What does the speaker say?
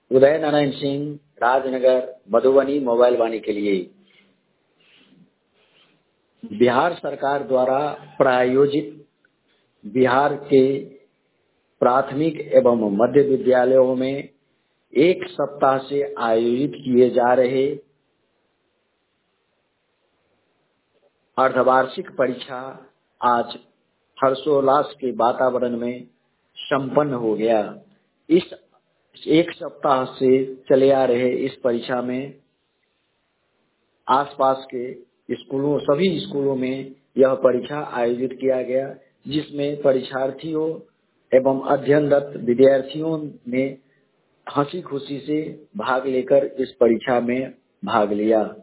उदय Narayan Singh, Rajnagar, Madhubani mobile Vaani के लिए। बिहार सरकार द्वारा प्रायोजित बिहार के प्राथमिक एवं मध्य विद्यालयों में एक सप्ताह से आयोजित किए जा रहे अर्धवार्षिक परीक्षा आज हर्षोल्लास के वातावरण में संपन्न हो गया। इस एक सप्ताह से चले आ रहे इस परीक्षा में आसपास के स्कूलों, सभी स्कूलों में यह परीक्षा आयोजित किया गया, जिसमें परीक्षार्थियों एवं अध्ययनरत विद्यार्थियों ने हंसी खुशी से भाग लेकर इस परीक्षा में भाग लिया।